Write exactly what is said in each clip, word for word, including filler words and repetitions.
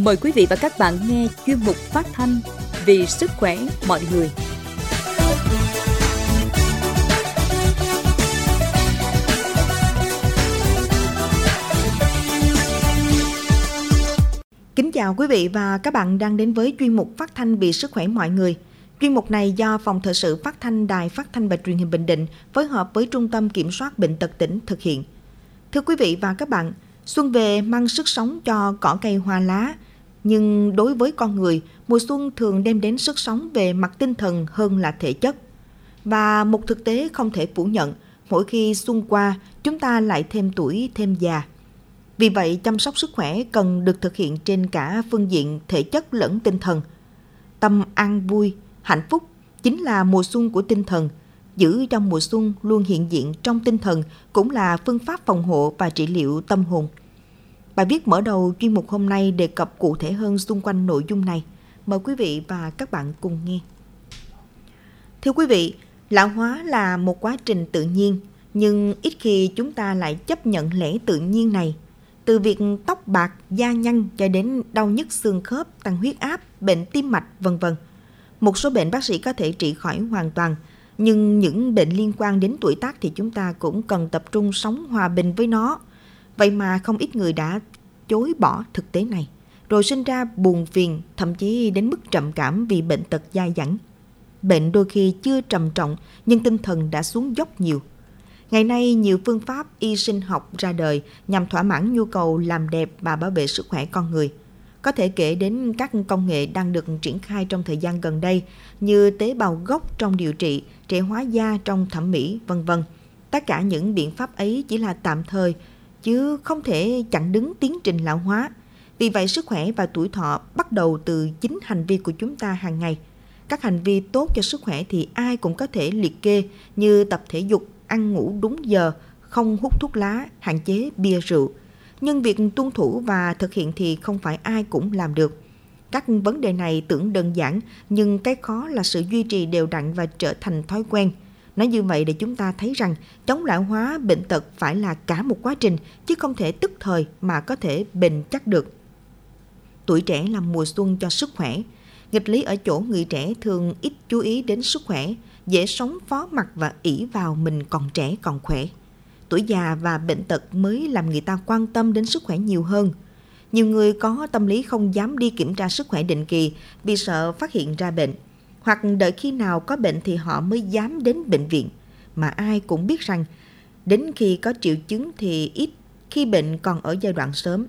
Mời quý vị và các bạn nghe chuyên mục phát thanh Vì sức khỏe mọi người. Kính chào quý vị và các bạn đang đến với chuyên mục phát thanh Vì sức khỏe mọi người. Chuyên mục này do Phòng Thời sự Phát thanh Đài Phát thanh và Truyền hình Bình Định phối hợp với Trung tâm Kiểm soát Bệnh tật tỉnh thực hiện. Thưa quý vị và các bạn, xuân về mang sức sống cho cỏ cây hoa lá, nhưng đối với con người, mùa xuân thường đem đến sức sống về mặt tinh thần hơn là thể chất. Và một thực tế không thể phủ nhận, mỗi khi xuân qua, chúng ta lại thêm tuổi, thêm già. Vì vậy, chăm sóc sức khỏe cần được thực hiện trên cả phương diện thể chất lẫn tinh thần. Tâm an vui, hạnh phúc chính là mùa xuân của tinh thần. Giữ trong mùa xuân luôn hiện diện trong tinh thần cũng là phương pháp phòng hộ và trị liệu tâm hồn. Bài viết mở đầu chuyên mục hôm nay đề cập cụ thể hơn xung quanh nội dung này. Mời quý vị và các bạn cùng nghe. Thưa quý vị, lão hóa là một quá trình tự nhiên, nhưng ít khi chúng ta lại chấp nhận lẽ tự nhiên này. Từ việc tóc bạc, da nhăn cho đến đau nhức xương khớp, tăng huyết áp, bệnh tim mạch, vân vân. Một số bệnh bác sĩ có thể trị khỏi hoàn toàn, nhưng những bệnh liên quan đến tuổi tác thì chúng ta cũng cần tập trung sống hòa bình với nó. Vậy mà không ít người đã chối bỏ thực tế này, rồi sinh ra buồn phiền, thậm chí đến mức trầm cảm vì bệnh tật dai dẳng. Bệnh đôi khi chưa trầm trọng, nhưng tinh thần đã xuống dốc nhiều. Ngày nay, nhiều phương pháp y sinh học ra đời nhằm thỏa mãn nhu cầu làm đẹp và bảo vệ sức khỏe con người. Có thể kể đến các công nghệ đang được triển khai trong thời gian gần đây như tế bào gốc trong điều trị, trẻ hóa da trong thẩm mỹ, vân vân. Tất cả những biện pháp ấy chỉ là tạm thời, chứ không thể chặn đứng tiến trình lão hóa. Vì vậy, sức khỏe và tuổi thọ bắt đầu từ chính hành vi của chúng ta hàng ngày. Các hành vi tốt cho sức khỏe thì ai cũng có thể liệt kê như tập thể dục, ăn ngủ đúng giờ, không hút thuốc lá, hạn chế bia rượu. Nhưng việc tuân thủ và thực hiện thì không phải ai cũng làm được. Các vấn đề này tưởng đơn giản, nhưng cái khó là sự duy trì đều đặn và trở thành thói quen. Nói như vậy để chúng ta thấy rằng chống lão hóa, bệnh tật phải là cả một quá trình, chứ không thể tức thời mà có thể bền chắc được. Tuổi trẻ là mùa xuân cho sức khỏe. Nghịch lý ở chỗ người trẻ thường ít chú ý đến sức khỏe, dễ sống phó mặc và ỷ vào mình còn trẻ còn khỏe. Tuổi già và bệnh tật mới làm người ta quan tâm đến sức khỏe nhiều hơn. Nhiều người có tâm lý không dám đi kiểm tra sức khỏe định kỳ vì sợ phát hiện ra bệnh, hoặc đợi khi nào có bệnh thì họ mới dám đến bệnh viện. Mà ai cũng biết rằng đến khi có triệu chứng thì ít, khi bệnh còn ở giai đoạn sớm.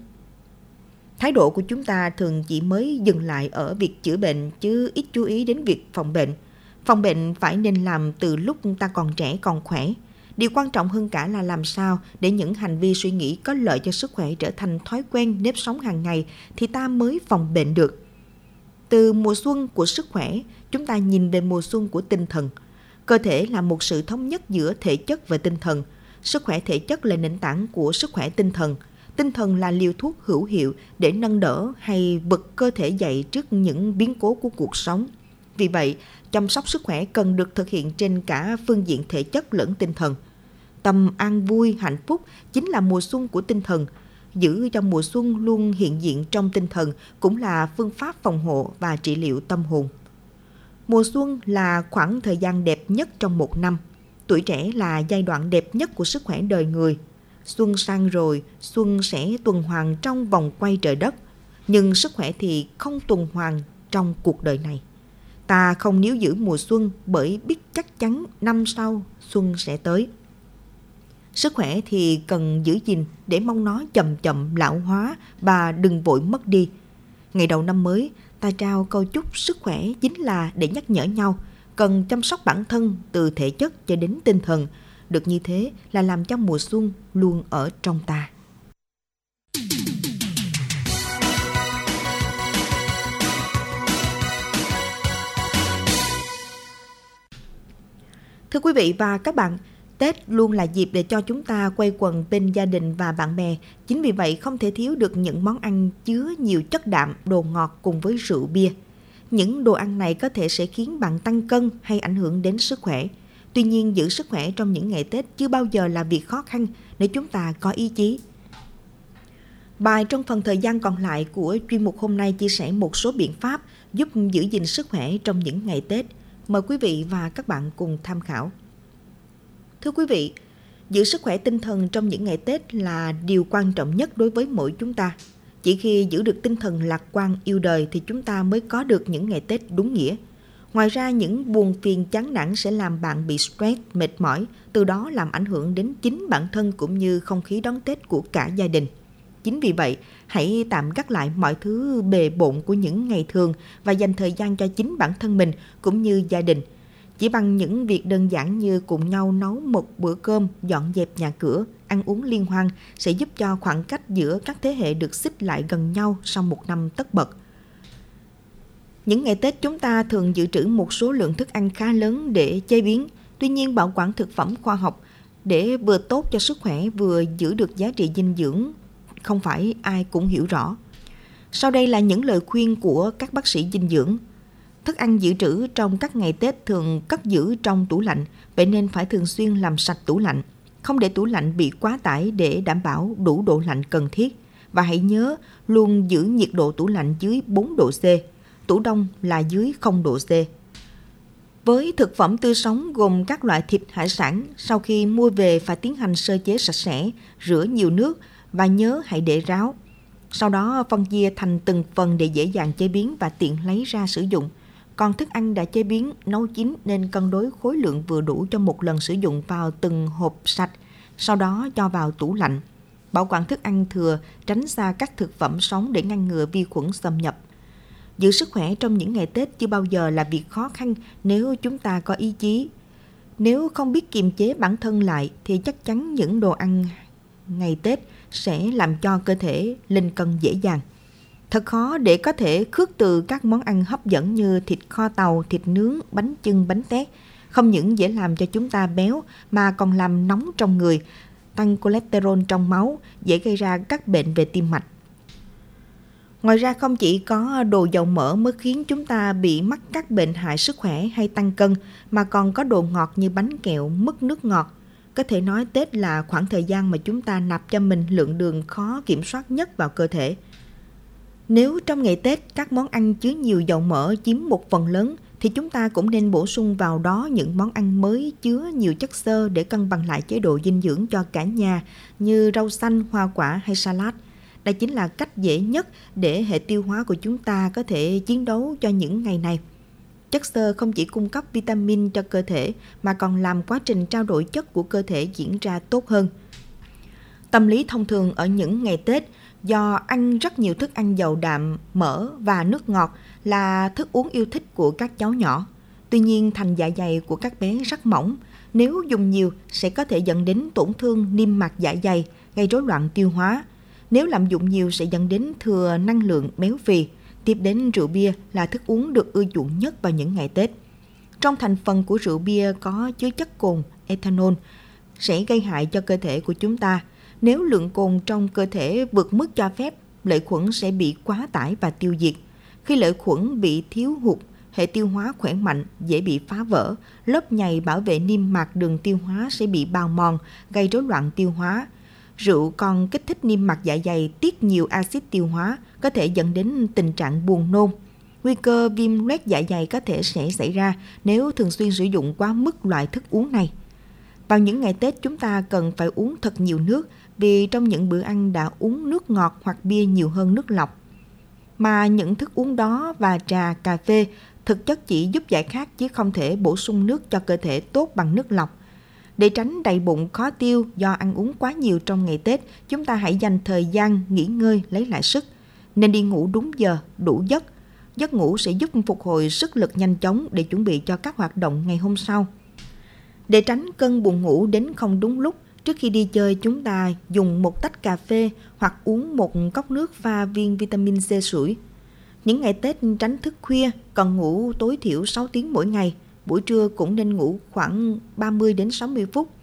Thái độ của chúng ta thường chỉ mới dừng lại ở việc chữa bệnh chứ ít chú ý đến việc phòng bệnh. Phòng bệnh phải nên làm từ lúc ta còn trẻ còn khỏe. Điều quan trọng hơn cả là làm sao để những hành vi suy nghĩ có lợi cho sức khỏe trở thành thói quen nếp sống hàng ngày thì ta mới phòng bệnh được. Từ mùa xuân của sức khỏe, chúng ta nhìn về mùa xuân của tinh thần. Cơ thể là một sự thống nhất giữa thể chất và tinh thần. Sức khỏe thể chất là nền tảng của sức khỏe tinh thần. Tinh thần là liều thuốc hữu hiệu để nâng đỡ hay vực cơ thể dậy trước những biến cố của cuộc sống. Vì vậy, chăm sóc sức khỏe cần được thực hiện trên cả phương diện thể chất lẫn tinh thần. Tâm an vui, hạnh phúc chính là mùa xuân của tinh thần. Giữ trong mùa xuân luôn hiện diện trong tinh thần cũng là phương pháp phòng hộ và trị liệu tâm hồn. Mùa xuân là khoảng thời gian đẹp nhất trong một năm. Tuổi trẻ là giai đoạn đẹp nhất của sức khỏe đời người. Xuân sang rồi, xuân sẽ tuần hoàn trong vòng quay trời đất. Nhưng sức khỏe thì không tuần hoàn trong cuộc đời này. Ta không níu giữ mùa xuân bởi biết chắc chắn năm sau xuân sẽ tới. Sức khỏe thì cần giữ gìn để mong nó chậm chậm lão hóa và đừng vội mất đi. Ngày đầu năm mới, ta trao câu chúc sức khỏe chính là để nhắc nhở nhau cần chăm sóc bản thân từ thể chất cho đến tinh thần. Được như thế là làm cho mùa xuân luôn ở trong ta. Thưa quý vị và các bạn, Tết luôn là dịp để cho chúng ta quây quần bên gia đình và bạn bè. Chính vì vậy không thể thiếu được những món ăn chứa nhiều chất đạm, đồ ngọt cùng với rượu bia. Những đồ ăn này có thể sẽ khiến bạn tăng cân hay ảnh hưởng đến sức khỏe. Tuy nhiên, giữ sức khỏe trong những ngày Tết chưa bao giờ là việc khó khăn nếu chúng ta có ý chí. Bài trong phần thời gian còn lại của chuyên mục hôm nay chia sẻ một số biện pháp giúp giữ gìn sức khỏe trong những ngày Tết. Mời quý vị và các bạn cùng tham khảo. Thưa quý vị, giữ sức khỏe tinh thần trong những ngày Tết là điều quan trọng nhất đối với mỗi chúng ta. Chỉ khi giữ được tinh thần lạc quan yêu đời thì chúng ta mới có được những ngày Tết đúng nghĩa. Ngoài ra, những buồn phiền chán nản sẽ làm bạn bị stress, mệt mỏi, từ đó làm ảnh hưởng đến chính bản thân cũng như không khí đón Tết của cả gia đình. Chính vì vậy, hãy tạm gác lại mọi thứ bề bộn của những ngày thường và dành thời gian cho chính bản thân mình cũng như gia đình. Chỉ bằng những việc đơn giản như cùng nhau nấu một bữa cơm, dọn dẹp nhà cửa, ăn uống liên hoan sẽ giúp cho khoảng cách giữa các thế hệ được xích lại gần nhau sau một năm tất bật. Những ngày Tết chúng ta thường dự trữ một số lượng thức ăn khá lớn để chế biến. Tuy nhiên, bảo quản thực phẩm khoa học để vừa tốt cho sức khỏe vừa giữ được giá trị dinh dưỡng không phải ai cũng hiểu rõ. Sau đây là những lời khuyên của các bác sĩ dinh dưỡng. Thức ăn dự trữ trong các ngày Tết thường cất giữ trong tủ lạnh, vậy nên phải thường xuyên làm sạch tủ lạnh. Không để tủ lạnh bị quá tải để đảm bảo đủ độ lạnh cần thiết. Và hãy nhớ luôn giữ nhiệt độ tủ lạnh dưới bốn độ C, tủ đông là dưới không độ C. Với thực phẩm tươi sống gồm các loại thịt, hải sản, sau khi mua về phải tiến hành sơ chế sạch sẽ, rửa nhiều nước và nhớ hãy để ráo. Sau đó phân chia thành từng phần để dễ dàng chế biến và tiện lấy ra sử dụng. Còn thức ăn đã chế biến, nấu chín nên cân đối khối lượng vừa đủ cho một lần sử dụng vào từng hộp sạch, sau đó cho vào tủ lạnh. Bảo quản thức ăn thừa, tránh xa các thực phẩm sống để ngăn ngừa vi khuẩn xâm nhập. Giữ sức khỏe trong những ngày Tết chưa bao giờ là việc khó khăn nếu chúng ta có ý chí. Nếu không biết kiềm chế bản thân lại thì chắc chắn những đồ ăn ngày Tết sẽ làm cho cơ thể lên cân dễ dàng. Thật khó để có thể khước từ các món ăn hấp dẫn như thịt kho tàu, thịt nướng, bánh chưng, bánh tét. Không những dễ làm cho chúng ta béo mà còn làm nóng trong người, tăng cholesterol trong máu, dễ gây ra các bệnh về tim mạch. Ngoài ra, không chỉ có đồ dầu mỡ mới khiến chúng ta bị mắc các bệnh hại sức khỏe hay tăng cân, mà còn có đồ ngọt như bánh kẹo, mứt, nước ngọt. Có thể nói Tết là khoảng thời gian mà chúng ta nạp cho mình lượng đường khó kiểm soát nhất vào cơ thể. Nếu trong ngày Tết các món ăn chứa nhiều dầu mỡ chiếm một phần lớn, thì chúng ta cũng nên bổ sung vào đó những món ăn mới chứa nhiều chất xơ để cân bằng lại chế độ dinh dưỡng cho cả nhà như rau xanh, hoa quả hay salad. Đây chính là cách dễ nhất để hệ tiêu hóa của chúng ta có thể chiến đấu cho những ngày này. Chất xơ không chỉ cung cấp vitamin cho cơ thể mà còn làm quá trình trao đổi chất của cơ thể diễn ra tốt hơn. Tâm lý thông thường ở những ngày Tết do ăn rất nhiều thức ăn giàu đạm, mỡ và nước ngọt là thức uống yêu thích của các cháu nhỏ. Tuy nhiên, thành dạ dày của các bé rất mỏng. Nếu dùng nhiều sẽ có thể dẫn đến tổn thương niêm mạc dạ dày, gây rối loạn tiêu hóa. Nếu lạm dụng nhiều sẽ dẫn đến thừa năng lượng, béo phì. Tiếp đến rượu bia là thức uống được ưa chuộng nhất vào những ngày Tết. Trong thành phần của rượu bia có chứa chất cồn, ethanol, sẽ gây hại cho cơ thể của chúng ta. Nếu lượng cồn trong cơ thể vượt mức cho phép, lợi khuẩn sẽ bị quá tải và tiêu diệt. Khi lợi khuẩn bị thiếu hụt, hệ tiêu hóa khỏe mạnh dễ bị phá vỡ, lớp nhầy bảo vệ niêm mạc đường tiêu hóa sẽ bị bào mòn, gây rối loạn tiêu hóa. Rượu còn kích thích niêm mạc dạ dày tiết nhiều axit tiêu hóa, có thể dẫn đến tình trạng buồn nôn. Nguy cơ viêm loét dạ dày có thể sẽ xảy ra nếu thường xuyên sử dụng quá mức loại thức uống này. Vào những ngày Tết chúng ta cần phải uống thật nhiều nước vì trong những bữa ăn đã uống nước ngọt hoặc bia nhiều hơn nước lọc. Mà những thức uống đó và trà, cà phê thực chất chỉ giúp giải khát chứ không thể bổ sung nước cho cơ thể tốt bằng nước lọc. Để tránh đầy bụng khó tiêu do ăn uống quá nhiều trong ngày Tết, chúng ta hãy dành thời gian nghỉ ngơi lấy lại sức. Nên đi ngủ đúng giờ, đủ giấc. Giấc ngủ sẽ giúp phục hồi sức lực nhanh chóng để chuẩn bị cho các hoạt động ngày hôm sau. Để tránh cơn buồn ngủ đến không đúng lúc, trước khi đi chơi chúng ta dùng một tách cà phê hoặc uống một cốc nước pha viên vitamin C sủi. Những ngày Tết tránh thức khuya, cần ngủ tối thiểu sáu tiếng mỗi ngày. Buổi trưa cũng nên ngủ khoảng ba mươi đến sáu mươi phút.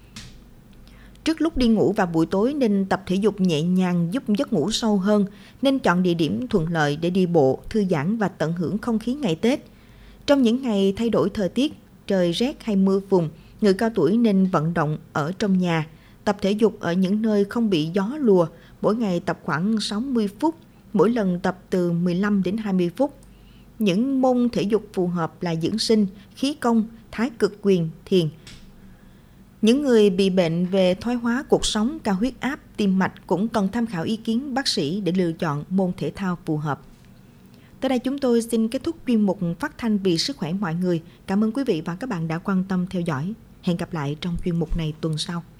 Trước lúc đi ngủ và buổi tối nên tập thể dục nhẹ nhàng giúp giấc ngủ sâu hơn, nên chọn địa điểm thuận lợi để đi bộ, thư giãn và tận hưởng không khí ngày Tết. Trong những ngày thay đổi thời tiết, trời rét hay mưa phùn, người cao tuổi nên vận động ở trong nhà, tập thể dục ở những nơi không bị gió lùa, Mỗi ngày tập khoảng sáu mươi phút, mỗi lần tập từ mười lăm đến hai mươi phút. Những môn thể dục phù hợp là dưỡng sinh, khí công, thái cực quyền, thiền. Những người bị bệnh về thoái hóa cuộc sống, cao huyết áp, tim mạch cũng cần tham khảo ý kiến bác sĩ để lựa chọn môn thể thao phù hợp. Tới đây chúng tôi xin kết thúc chuyên mục phát thanh vì sức khỏe mọi người. Cảm ơn quý vị và các bạn đã quan tâm theo dõi. Hẹn gặp lại trong chuyên mục này tuần sau.